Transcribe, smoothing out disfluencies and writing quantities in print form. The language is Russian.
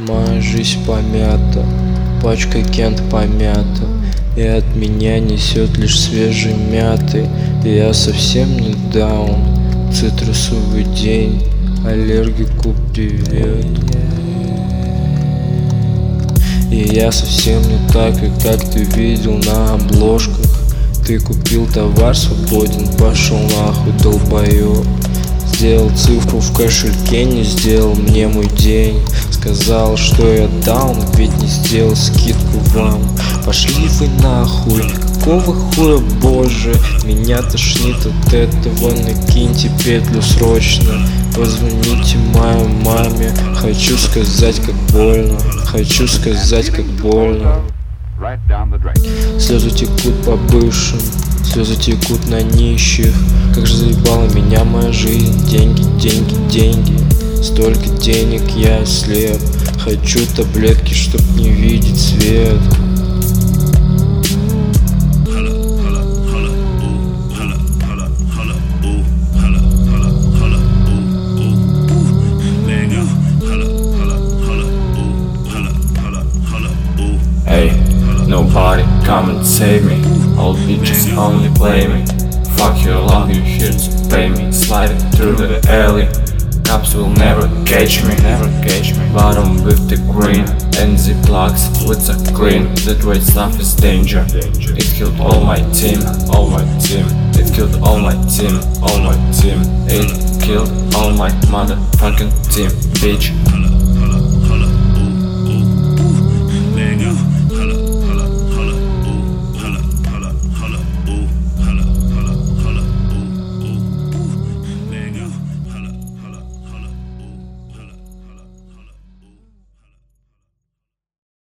Моя жизнь помята, пачка Кент помята, и от меня несет лишь свежей мяты. И я совсем не даун, цитрусовый день, аллергику привет. И я совсем не такой, как ты видел на обложках. Ты купил товар, свободен, пошел нахуй, долбоёб. Сделал цифру в кошельке, не сделал мне мой день. Сказал, что я даун, ведь не сделал скидку вам. Пошли вы нахуй, какого хуя, боже. Меня тошнит от этого, накиньте петлю срочно. Позвоните моей маме, хочу сказать, как больно. Хочу сказать, как больно. Слезы текут по бывшим, слезы текут на нищих. Как же заебала меня моя жизнь. Деньги, деньги, деньги. Столько денег, я слеп. Хочу таблетки, чтоб не видеть свет. Hey, nobody come and save me. All bitches only play me. Fuck your love, you here to pay me. Sliding through the alley, cops will never catch me. Bottom with the green and the plugs with the green. That white stuff is danger. It killed all my team, all my team. It killed all my team, all my team. It killed all my motherfucking team, bitch.